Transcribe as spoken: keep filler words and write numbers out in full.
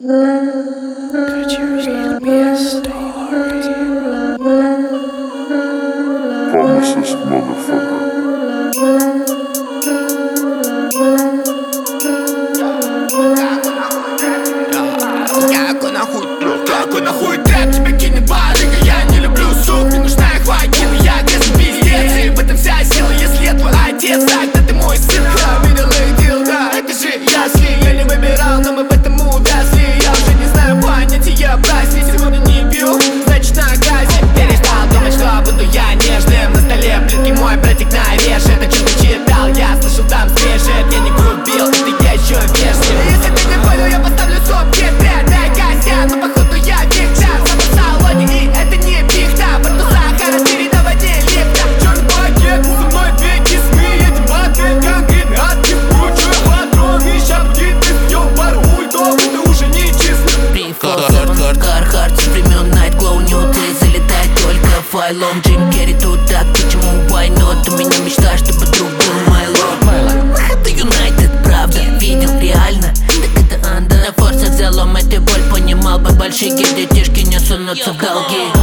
Pharmacist motherfucker. Какой нахуй, какой нахуй трэп тебе кинет барыга? Я не люблю суп, мне нужна хватина. Я грязный пиздец, и в этом вся сила. Если я твой отец, тогда ты мой сын. Я видел и делал, да, это же ясли. Я не выбирал, но мы в этом увязли. Я уже не знаю понятия праздник. Сегодня не пью, значит на газе. Перестал думать, что буду я нежным. На столе плитки мой братик нарежет. О чем ты читал, я слышал, там свежет. Я не грубил, ты я еще вежлив. Если ты не понял, я поставлю сопки. Дай костя, но походу я фигча. Сам в салоне, и это не пихта. В рту сахара, на воде лифта. Черный пакет, со мной пейки СМИ. Эти баты, как гранаты. Вкручиваю патроны, ща птицы. Съел пару ультов, это уже не чисто. Кархард со времен Nightglow Ньют. И залетает только файлом. Джим Керри тут так, почему why not? У меня мечта, чтобы друг был Майло. Это Юнайтед, правда, видел реально. Так это анда. На форсах взял лом, эту боль понимал бы. Большие детишки не сунутся в долги.